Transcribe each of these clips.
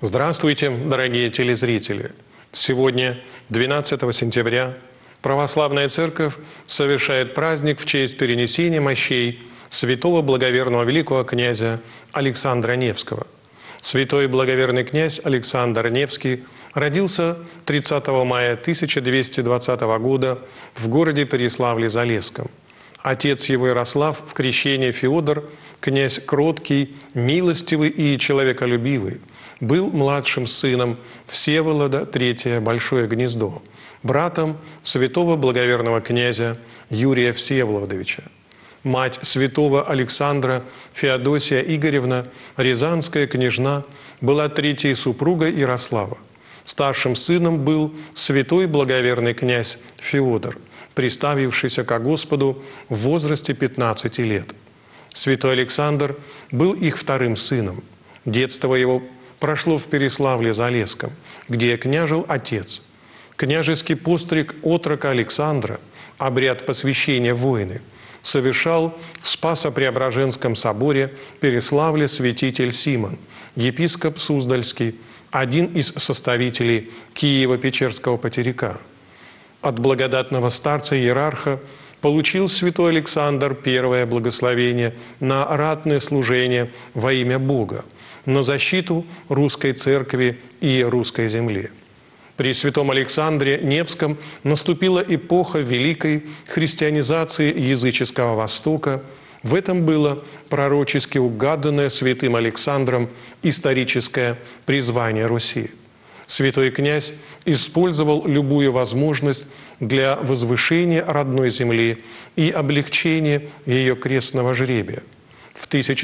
Здравствуйте, дорогие телезрители! Сегодня, 12 сентября, Православная Церковь совершает праздник в честь перенесения мощей святого благоверного великого князя Александра Невского. Святой благоверный князь Александр Невский родился 30 мая 1220 года в городе Переславле-Залесском. Отец его Ярослав в крещении Феодор, князь кроткий, милостивый и человеколюбивый, был младшим сыном Всеволода III Большое Гнездо, братом святого благоверного князя Юрия Всеволодовича. Мать святого Александра Феодосия Игоревна, рязанская княжна, была третьей супругой Ярослава. Старшим сыном был святой благоверный князь Феодор, приставившийся ко Господу в возрасте 15 лет. Святой Александр был их вторым сыном. Детство его прошло в Переславле-Залесском, где княжил отец. Княжеский постриг отрока Александра, обряд посвящения воины, совершал в Спасо-Преображенском соборе Переславле святитель Симон, епископ Суздальский, один из составителей Киево-Печерского потеряка. От благодатного старца-иерарха получил святой Александр первое благословение на ратное служение во имя Бога, на защиту русской церкви и русской земли. При святом Александре Невском наступила эпоха великой христианизации языческого Востока. В этом было пророчески угаданное святым Александром историческое призвание Руси. Святой князь использовал любую возможность для возвышения родной земли и облегчения ее крестного жребия. В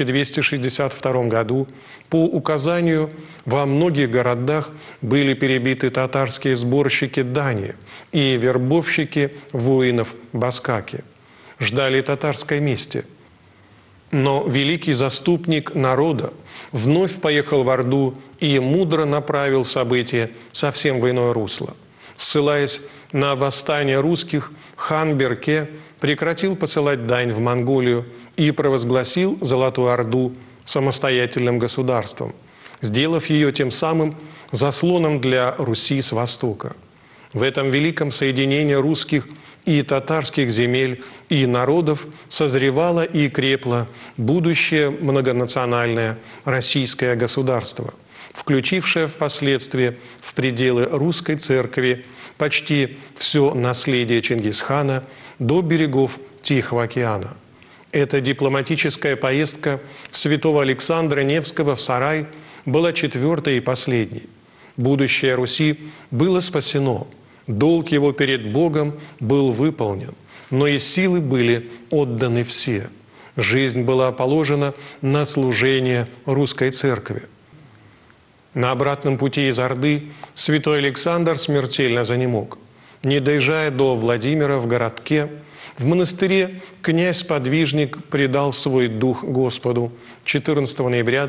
1262 году по указанию во многих городах были перебиты татарские сборщики дани и вербовщики воинов Баскаки. Ждали татарской мести. Но великий заступник народа вновь поехал в Орду и мудро направил события совсем в иное русло. Ссылаясь на восстание русских, хан Берке прекратил посылать дань в Монголию и провозгласил Золотую Орду самостоятельным государством, сделав ее тем самым заслоном для Руси с востока. В этом великом соединении русских и татарских земель и народов созревало и крепло будущее многонациональное российское государство, включившее впоследствии в пределы русской церкви почти все наследие Чингисхана до берегов Тихого океана. Эта дипломатическая поездка святого Александра Невского в Сарай была четвертой и последней. Будущее Руси было спасено, долг его перед Богом был выполнен, но и силы были отданы все. Жизнь была положена на служение русской церкви. На обратном пути из Орды святой Александр смертельно занемог. Не доезжая до Владимира в городке, в монастыре князь-подвижник предал свой дух Господу 14 ноября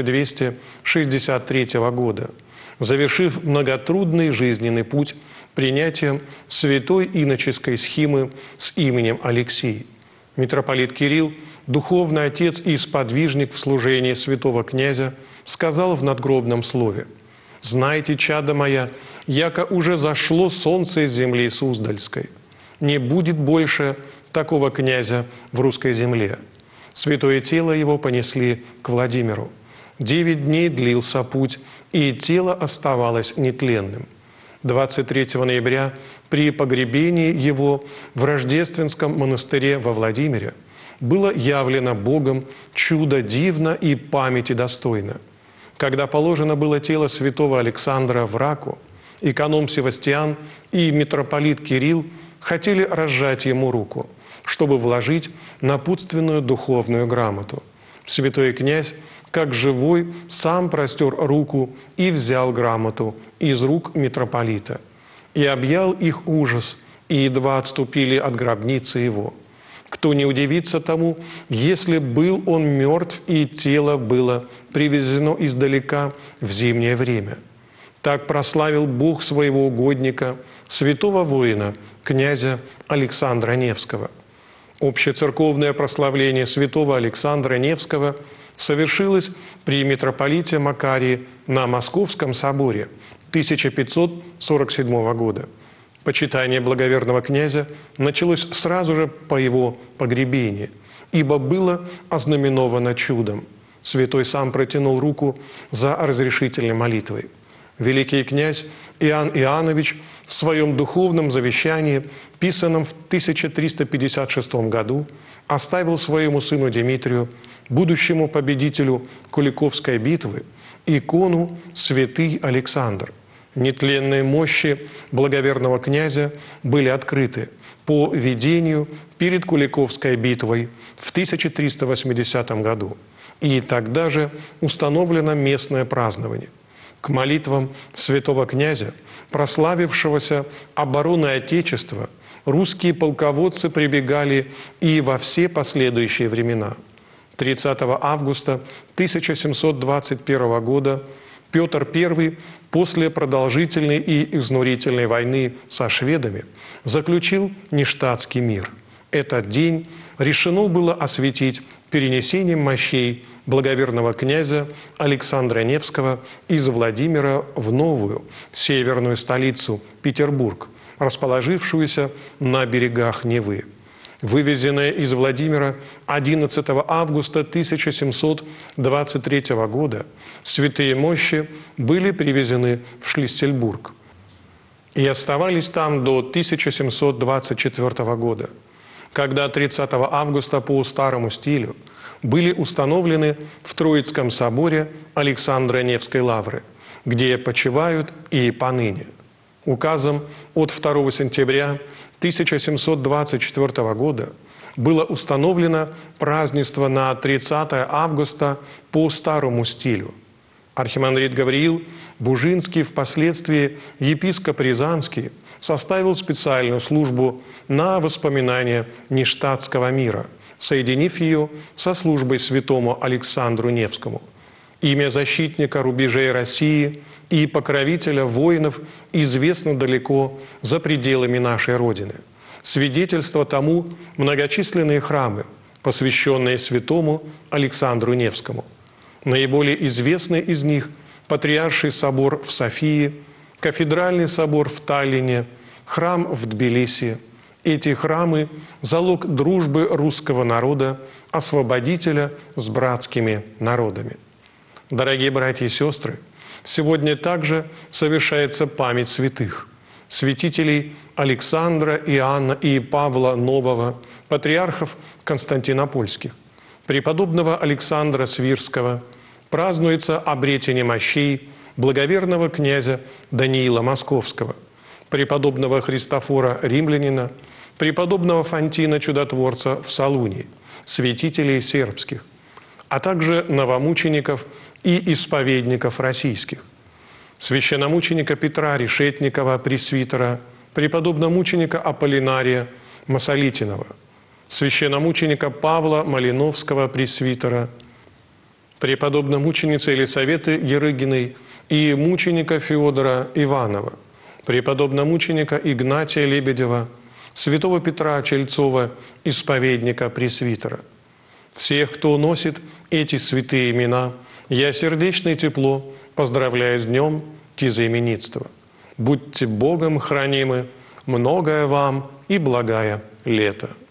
1263 года, завершив многотрудный жизненный путь принятием святой иноческой схимы с именем Алексий. Митрополит Кирилл, духовный отец и сподвижник в служении святого князя, сказал в надгробном слове: «Знайте, чадо моя, яко уже зашло солнце из земли Суздальской. Не будет больше такого князя в русской земле». Святое тело его понесли к Владимиру. 9 дней длился путь, и тело оставалось нетленным. 23 ноября при погребении его в Рождественском монастыре во Владимире было явлено Богом чудо дивно и памяти достойно. Когда положено было тело святого Александра в раку, эконом Севастиан и митрополит Кирилл хотели разжать ему руку, чтобы вложить напутственную духовную грамоту. Святой князь, как живой, сам простер руку и взял грамоту из рук митрополита. И объял их ужас, и едва отступили от гробницы его. Кто не удивится тому, если был он мертв, и тело было привезено издалека в зимнее время. Так прославил Бог своего угодника, святого воина, князя Александра Невского. Общецерковное прославление святого Александра Невского совершилось при митрополите Макарии на Московском соборе 1547 года. Почитание благоверного князя началось сразу же по его погребении, ибо было ознаменовано чудом. Святой сам протянул руку за разрешительной молитвой. Великий князь Иоанн Иоаннович в своем духовном завещании, писанном в 1356 году, оставил своему сыну Дмитрию, будущему победителю Куликовской битвы, икону «Святый Александр». Нетленные мощи благоверного князя были открыты по видению перед Куликовской битвой в 1380 году. И тогда же установлено местное празднование. К молитвам святого князя, прославившегося обороной Отечества, русские полководцы прибегали и во все последующие времена. 30 августа 1721 года Петр I после продолжительной и изнурительной войны со шведами заключил Ништадтский мир. Этот день решено было осветить перенесением мощей благоверного князя Александра Невского из Владимира в новую северную столицу Петербург, расположившуюся на берегах Невы. Вывезенные из Владимира 11 августа 1723 года святые мощи были привезены в Шлиссельбург и оставались там до 1724 года, когда 30 августа по старому стилю были установлены в Троицком соборе Александра Невской лавры, где почивают и поныне. Указом от 2 сентября 1724 года было установлено празднество на 30 августа по старому стилю. Архимандрит Гавриил Бужинский, впоследствии епископ Рязанский, составил специальную службу на воспоминание Ништадтского мира, соединив ее со службой святому Александру Невскому. Имя защитника рубежей России и покровителя воинов известно далеко за пределами нашей Родины. Свидетельство тому многочисленные храмы, посвященные святому Александру Невскому. Наиболее известный из них – Патриарший собор в Софии, Кафедральный собор в Таллине, храм в Тбилиси. Эти храмы – залог дружбы русского народа, освободителя с братскими народами. Дорогие братья и сестры, сегодня также совершается память святых, святителей Александра, Иоанна и Павла Нового, патриархов константинопольских, преподобного Александра Свирского. Празднуется обретение мощей благоверного князя Даниила Московского, преподобного Христофора Римлянина, преподобного Фантина Чудотворца в Солунии, святителей сербских, а также новомучеников и исповедников российских, священномученика Петра Решетникова, пресвитера, преподобномученика Аполлинария Масолитинова, священномученика Павла Малиновского, пресвитера, преподобномученицы Елисаветы Ерыгиной и мученика Феодора Иванова, преподобномученика Игнатия Лебедева, святого Петра Чельцова, исповедника пресвитера. Всех, кто носит эти святые имена, я сердечно и тепло поздравляю с днем тезаименитства. Будьте Богом хранимы, многое вам и благая лето.